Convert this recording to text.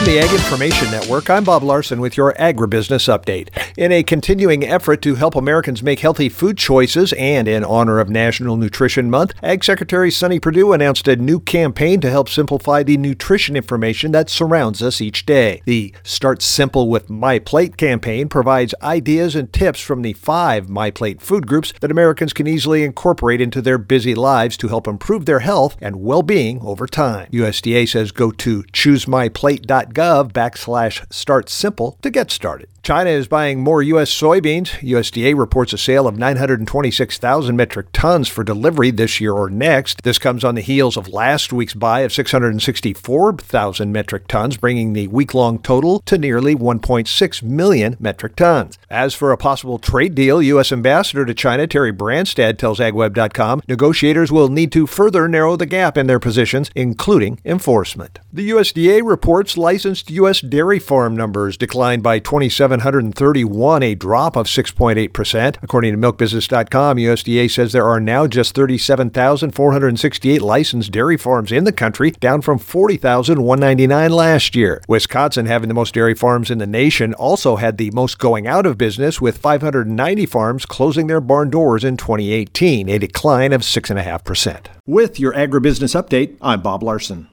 the Ag Information Network, I'm Bob Larson with your Agribusiness Update. In a continuing effort to help Americans make healthy food choices and in honor of National Nutrition Month, Ag Secretary Sonny Perdue announced a new campaign to help simplify the nutrition information that surrounds us each day. The Start Simple with My Plate campaign provides ideas and tips from the 5 My Plate food groups that Americans can easily incorporate into their busy lives to help improve their health and well-being over time. USDA says go to choosemyplate.gov/Start Simple to get started. China is buying more U.S. soybeans. USDA reports a sale of 926,000 metric tons for delivery this year or next. This comes on the heels of last week's buy of 664,000 metric tons, bringing the week-long total to nearly 1.6 million metric tons. As for a possible trade deal, U.S. Ambassador to China Terry Branstad tells AgWeb.com negotiators will need to further narrow the gap in their positions, including enforcement. The USDA reports licensed U.S. dairy farm numbers declined by 2,731, a drop of 6.8%. According to MilkBusiness.com, USDA says there are now just 37,468 licensed dairy farms in the country, down from 40,199 last year. Wisconsin, having the most dairy farms in the nation, also had the most going out of business, with 590 farms closing their barn doors in 2018, a decline of 6.5%. With your Agribusiness Update, I'm Bob Larson.